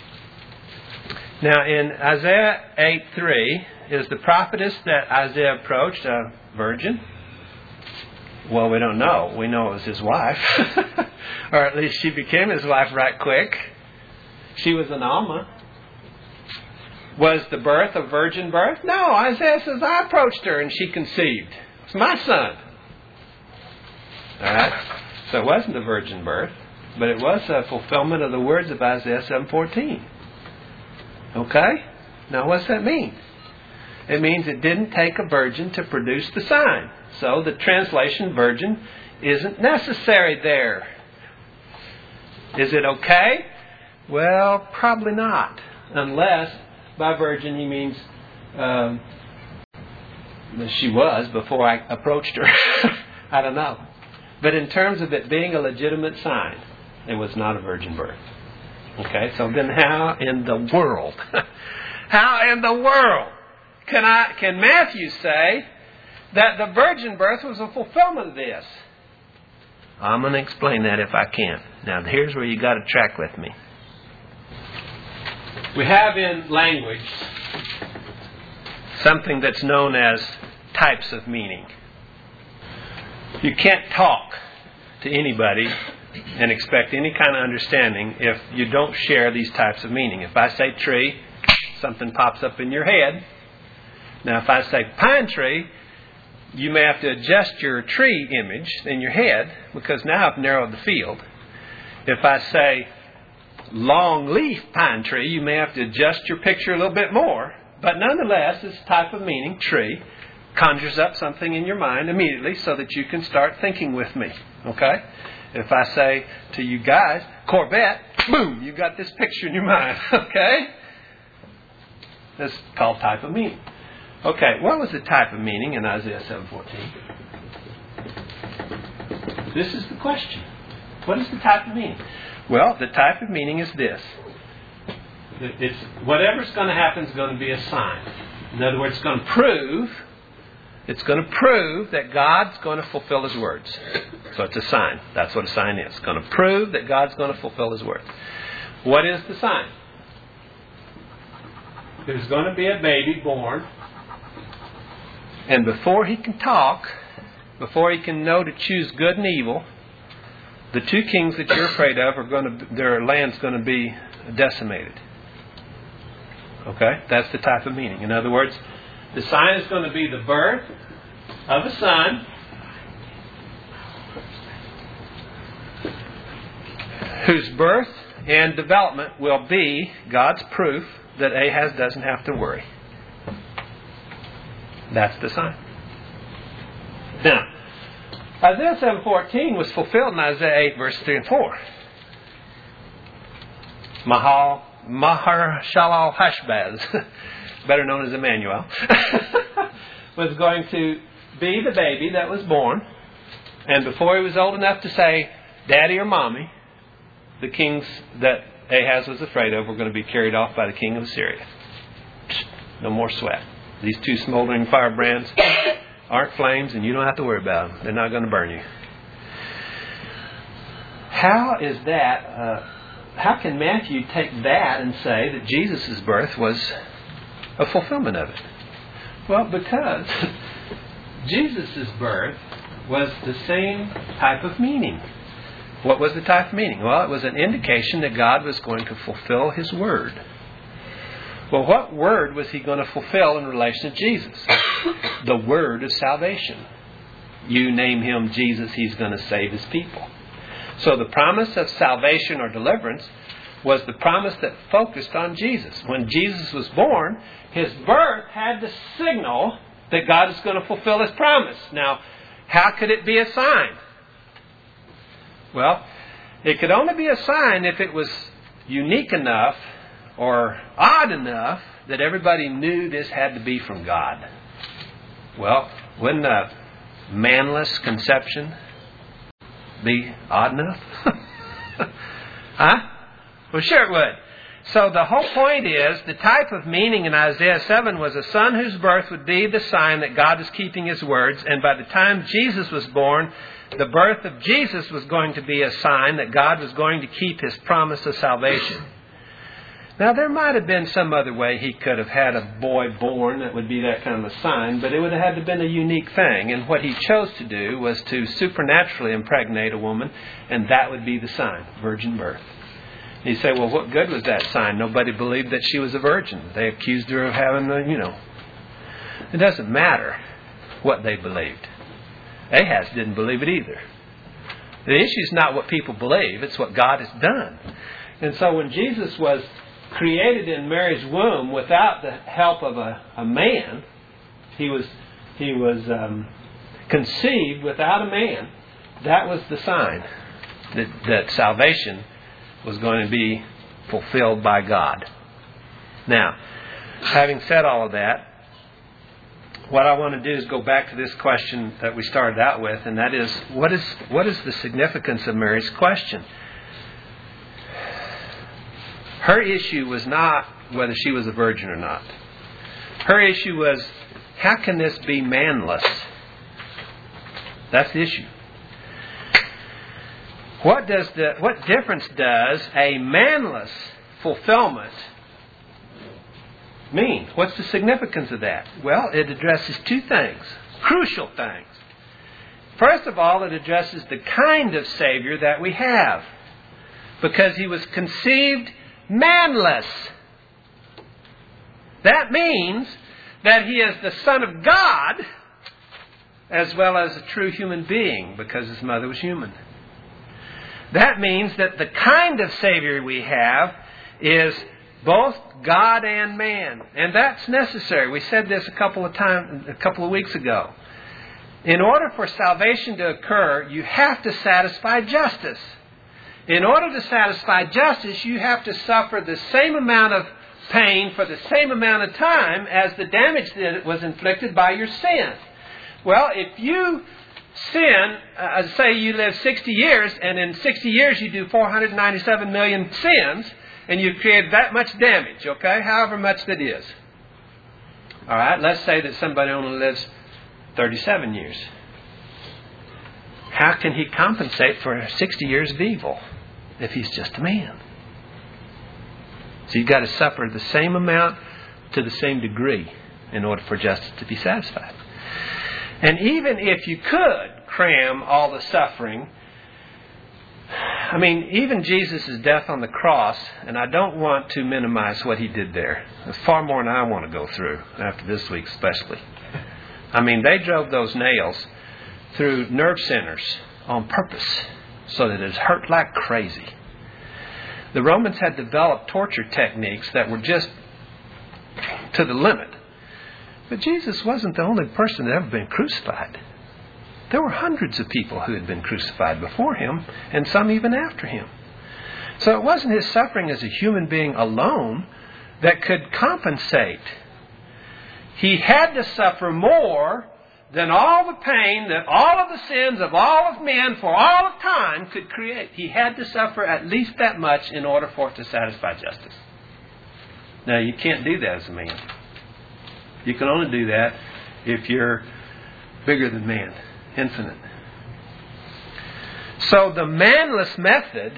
Speaker 1: Now, in Isaiah eight three, is the prophetess that Isaiah approached a virgin? Well, we don't know. We know it was his wife. Or at least she became his wife right quick. She was an Alma. Was the birth a virgin birth? No, Isaiah says, I approached her and she conceived. It's my son. All right? So it wasn't a virgin birth, but it was a fulfillment of the words of Isaiah seven fourteen. Okay? Now, what's that mean? It means it didn't take a virgin to produce the sign. So the translation virgin isn't necessary there. Is it okay? Well, probably not. Unless by virgin he means um, she was before I approached her. I don't know. But in terms of it being a legitimate sign, it was not a virgin birth. Okay, so then how in the world, how in the world can I can Matthew say that the virgin birth was a fulfillment of this? I'm going to explain that if I can. Now, here's where you got to track with me. We have in language something that's known as types of meaning. You can't talk to anybody and expect any kind of understanding if you don't share these types of meaning. If I say tree, something pops up in your head. Now, if I say pine tree, you may have to adjust your tree image in your head because now I've narrowed the field. If I say long leaf pine tree, you may have to adjust your picture a little bit more. But nonetheless, this type of meaning, tree, conjures up something in your mind immediately so that you can start thinking with me. Okay? If I say to you guys, Corvette, boom, you got this picture in your mind. Okay? That's called type of meaning. Okay, what was the type of meaning in Isaiah seven fourteen? This is the question. What is the type of meaning? Well, the type of meaning is this. It's whatever's going to happen is going to be a sign. In other words, it's going to prove, it's going to prove that God's going to fulfill His words. So it's a sign. That's what a sign is. It's going to prove that God's going to fulfill His words. What is the sign? There's going to be a baby born. And before he can talk, before he can know to choose good and evil, the two kings that you're afraid of are going to, their land's going to be decimated. Okay? That's the type of meaning. In other words, the sign is going to be the birth of a son whose birth and development will be God's proof that Ahaz doesn't have to worry. That's the sign. Now, Isaiah seven fourteen was fulfilled in Isaiah eight, verse three and four. Mahal, Mahar Shalal Hashbaz, better known as Emmanuel, was going to be the baby that was born. And before he was old enough to say daddy or mommy, the kings that Ahaz was afraid of were going to be carried off by the king of Assyria. No more sweat. These two smoldering firebrands aren't flames, and you don't have to worry about them. They're not going to burn you. How is that? Uh, how can Matthew take that and say that Jesus' birth was a fulfillment of it? Well, because Jesus' birth was the same type of meaning. What was the type of meaning? Well, it was an indication that God was going to fulfill His Word. Well, what word was He going to fulfill in relation to Jesus? The word of salvation. You name Him Jesus, He's going to save His people. So the promise of salvation or deliverance was the promise that focused on Jesus. When Jesus was born, His birth had to signal that God is going to fulfill His promise. Now, how could it be a sign? Well, it could only be a sign if it was unique enough or odd enough that everybody knew this had to be from God. Well, wouldn't a manless conception be odd enough? Huh? Well, sure it would. So the whole point is, the type of meaning in Isaiah seven was a son whose birth would be the sign that God is keeping His words. And by the time Jesus was born, the birth of Jesus was going to be a sign that God was going to keep His promise of salvation. Now, there might have been some other way He could have had a boy born that would be that kind of a sign, but it would have had to have been a unique thing. And what He chose to do was to supernaturally impregnate a woman, and that would be the sign, virgin birth. And you say, well, what good was that sign? Nobody believed that she was a virgin. They accused her of having a, you know. It doesn't matter what they believed. Ahaz didn't believe it either. The issue is not what people believe, it's what God has done. And so when Jesus was created in Mary's womb without the help of a, a man, he was he was um, conceived without a man. That was the sign that, that salvation was going to be fulfilled by God. Now, having said all of that, what I want to do is go back to this question that we started out with, and that is, what is what is the significance of Mary's question? Her issue was not whether she was a virgin or not. Her issue was, how can this be manless? That's the issue. What does the what difference does a manless fulfillment mean? What's the significance of that? Well, it addresses two things, crucial things. First of all, it addresses the kind of Savior that we have, because He was conceived manless. That means that He is the Son of God as well as a true human being, because His mother was human. That means that the kind of Savior we have is both God and man. And that's necessary. We said this a couple of times, a couple of weeks ago. In order for salvation to occur, you have to satisfy justice. In order to satisfy justice, you have to suffer the same amount of pain for the same amount of time as the damage that was inflicted by your sin. Well, if you sin, uh, say you live sixty years, and in sixty years you do four hundred ninety-seven million sins, and you've created that much damage, okay? However much that is. All right, let's say that somebody only lives thirty-seven years. How can he compensate for sixty years of evil if he's just a man? So you've got to suffer the same amount to the same degree in order for justice to be satisfied. And even if you could cram all the suffering, I mean, even Jesus' death on the cross, and I don't want to minimize what he did there. It's far more than I want to go through after this week especially. I mean, they drove those nails through nerve centers on purpose so that it hurt like crazy. The Romans had developed torture techniques that were just to the limit. But Jesus wasn't the only person that had ever been crucified. There were hundreds of people who had been crucified before him, and some even after him. So it wasn't his suffering as a human being alone that could compensate. He had to suffer more than all the pain that all of the sins of all of men for all of time could create. He had to suffer at least that much in order for it to satisfy justice. Now, you can't do that as a man. You can only do that if you're bigger than man, infinite. So the manless method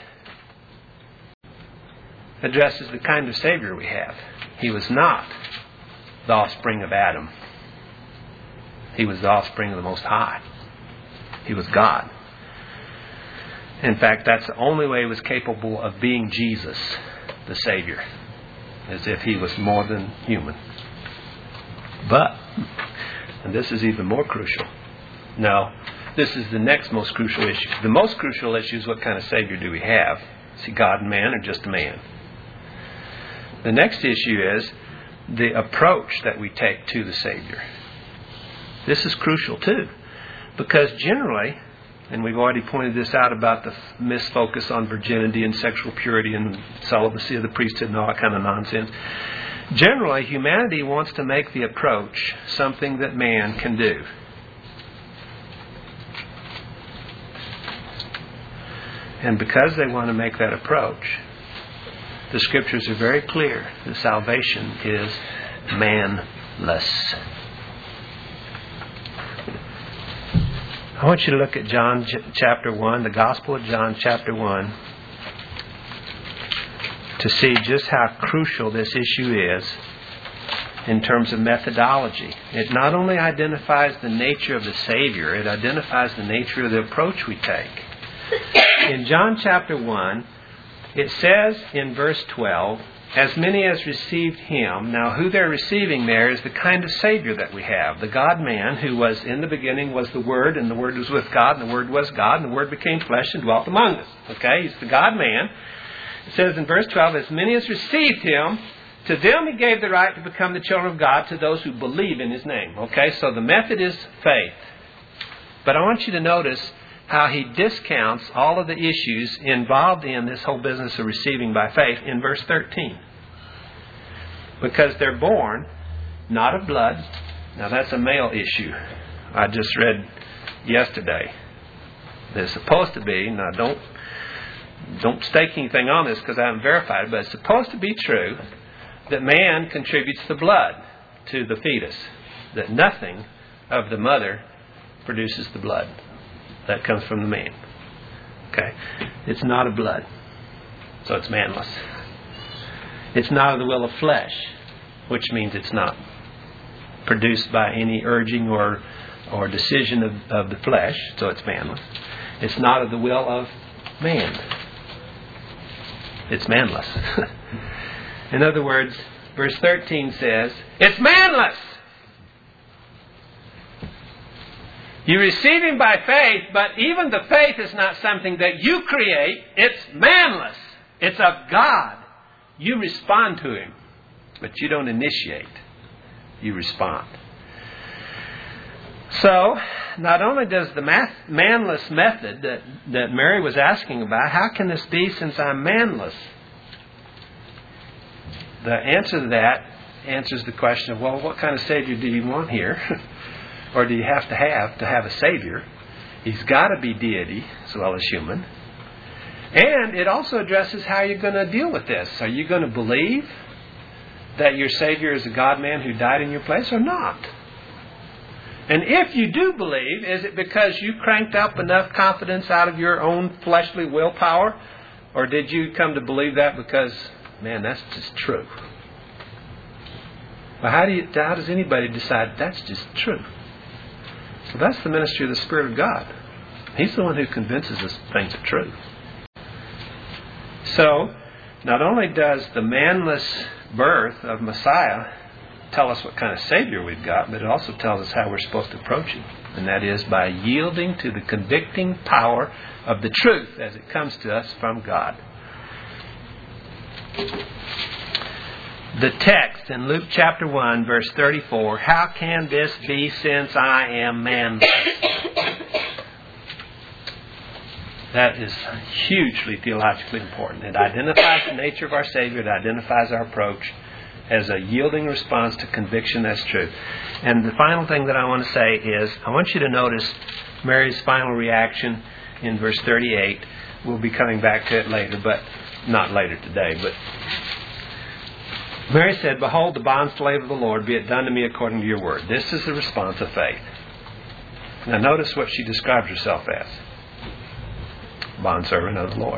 Speaker 1: addresses the kind of Savior we have. He was not the offspring of Adam. He was the offspring of the Most High. He was God. In fact, that's the only way he was capable of being Jesus, the Savior, as if he was more than human. But, and this is even more crucial. No, this is the next most crucial issue. The most crucial issue is what kind of Savior do we have? Is he God and man or just a man? The next issue is the approach that we take to the Savior. This is crucial too, because generally, and we've already pointed this out about the misfocus on virginity and sexual purity and celibacy of the priesthood and all that kind of nonsense. Generally, humanity wants to make the approach something that man can do. And because they want to make that approach, the Scriptures are very clear that salvation is manless. I want you to look at John chapter one, the Gospel of John chapter one, to see just how crucial this issue is in terms of methodology. It not only identifies the nature of the Savior, it identifies the nature of the approach we take. In John chapter one, it says in verse twelve, as many as received him. Now who they're receiving there is the kind of Savior that we have. The God-man who was in the beginning was the Word, and the Word was with God, and the Word was God, and the Word became flesh and dwelt among us. Okay, he's the God-man. It says in verse twelve, as many as received him, to them he gave the right to become the children of God, to those who believe in his name. Okay, so the method is faith. But I want you to notice how he discounts all of the issues involved in this whole business of receiving by faith in verse thirteen. Because they're born not of blood. Now that's a male issue. I just read yesterday. They're supposed to be, now don't don't stake anything on this because I haven't verified it, but it's supposed to be true that man contributes the blood to the fetus. That nothing of the mother produces the blood. That comes from the man. Okay? It's not of blood. So it's manless. It's not of the will of flesh, which means it's not produced by any urging or or decision of, of the flesh, so it's manless. It's not of the will of man. It's manless. In other words, verse thirteen says, it's manless. You receive him by faith, but even the faith is not something that you create. It's manless. It's of God. You respond to him, but you don't initiate. You respond. So, not only does the math, manless method that, that Mary was asking about, how can this be since I'm manless? The answer to that answers the question of, well, what kind of Savior do you want here? Or do you have to have to have a Savior? He's got to be deity as well as human. And it also addresses how you're going to deal with this. Are you going to believe that your Savior is a God-man who died in your place or not? And if you do believe, is it because you cranked up enough confidence out of your own fleshly willpower? Or did you come to believe that because, man, that's just true? Well, how do you, how does anybody decide that's just true? So that's the ministry of the Spirit of God. He's the one who convinces us things are true. So, not only does the manless birth of Messiah tell us what kind of Savior we've got, but it also tells us how we're supposed to approach Him. And that is by yielding to the convicting power of the truth as it comes to us from God. The text in Luke chapter one, verse thirty-four, how can this be since I am manless? That is hugely theologically important. It identifies the nature of our Savior. It identifies our approach as a yielding response to conviction that's true. And the final thing that I want to say is, I want you to notice Mary's final reaction in verse thirty-eight. We'll be coming back to it later, but not later today. But Mary said, behold, the bondslave of the Lord, be it done to me according to your word. This is the response of faith. Now notice what she describes herself as. Bondservant of the Lord.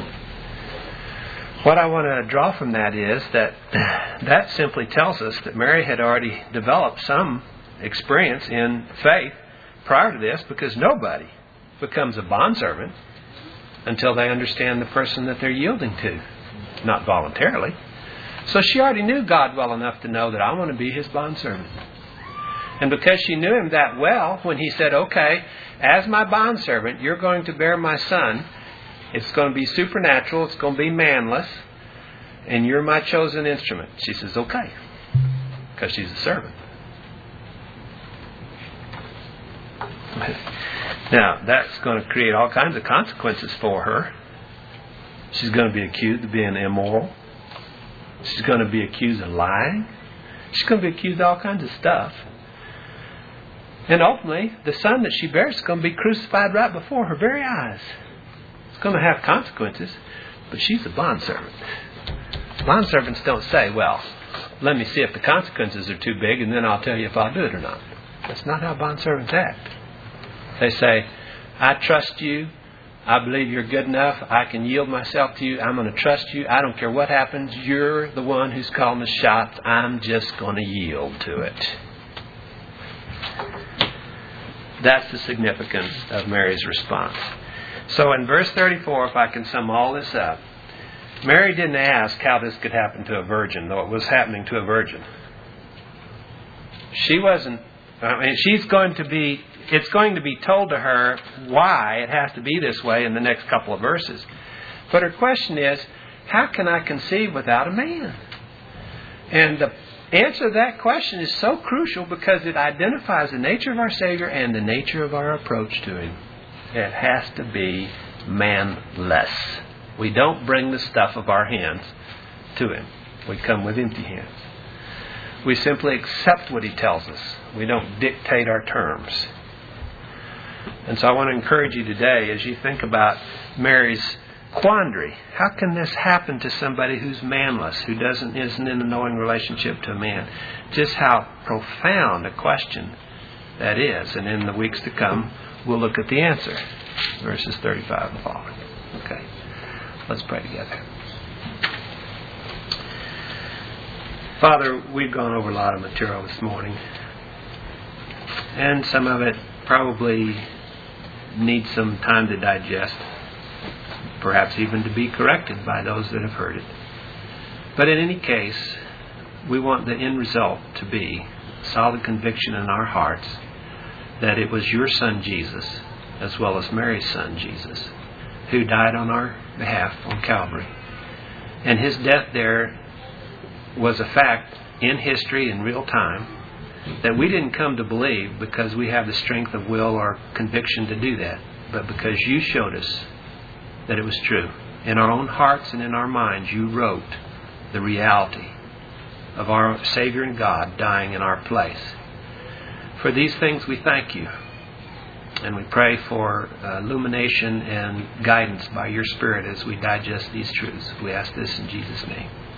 Speaker 1: What I want to draw from that is that that simply tells us that Mary had already developed some experience in faith prior to this, because nobody becomes a bondservant until they understand the person that they're yielding to, not voluntarily. So she already knew God well enough to know that I want to be His bondservant. And because she knew Him that well, when He said, okay, as my bondservant, you're going to bear my son. It's going to be supernatural. It's going to be manless. And you're my chosen instrument. She says, okay. Because she's a servant. Now, that's going to create all kinds of consequences for her. She's going to be accused of being immoral. She's going to be accused of lying. She's going to be accused of all kinds of stuff. And ultimately, the son that she bears is going to be crucified right before her very eyes. It's going to have consequences, but she's a bondservant. Bondservants don't say, well, let me see if the consequences are too big, and then I'll tell you if I'll do it or not. That's not how bondservants act. They say, I trust you. I believe you're good enough. I can yield myself to you. I'm going to trust you. I don't care what happens. You're the one who's calling the shots. I'm just going to yield to it. That's the significance of Mary's response. So in verse thirty-four, if I can sum all this up, Mary didn't ask how this could happen to a virgin, though it was happening to a virgin. She wasn't, I mean, she's going to be, it's going to be told to her why it has to be this way in the next couple of verses. But her question is, how can I conceive without a man? And the answer to that question is so crucial because it identifies the nature of our Savior and the nature of our approach to Him. It has to be manless. We don't bring the stuff of our hands to Him. We come with empty hands. We simply accept what He tells us. We don't dictate our terms. And so I want to encourage you today as you think about Mary's quandary. How can this happen to somebody who's manless, who doesn't isn't in a knowing relationship to a man? Just how profound a question that is. And in the weeks to come, we'll look at the answer. Verses thirty-five and following. Okay. Let's pray together. Father, we've gone over a lot of material this morning. And some of it probably needs some time to digest. Perhaps even to be corrected by those that have heard it. But in any case, we want the end result to be solid conviction in our hearts that it was your Son Jesus, as well as Mary's Son Jesus, who died on our behalf on Calvary. And His death there was a fact in history in real time that we didn't come to believe because we have the strength of will or conviction to do that, but because you showed us that it was true. In our own hearts and in our minds, you wrote the reality of our Savior and God dying in our place. For these things we thank you. And we pray for uh, illumination and guidance by your Spirit as we digest these truths. We ask this in Jesus' name.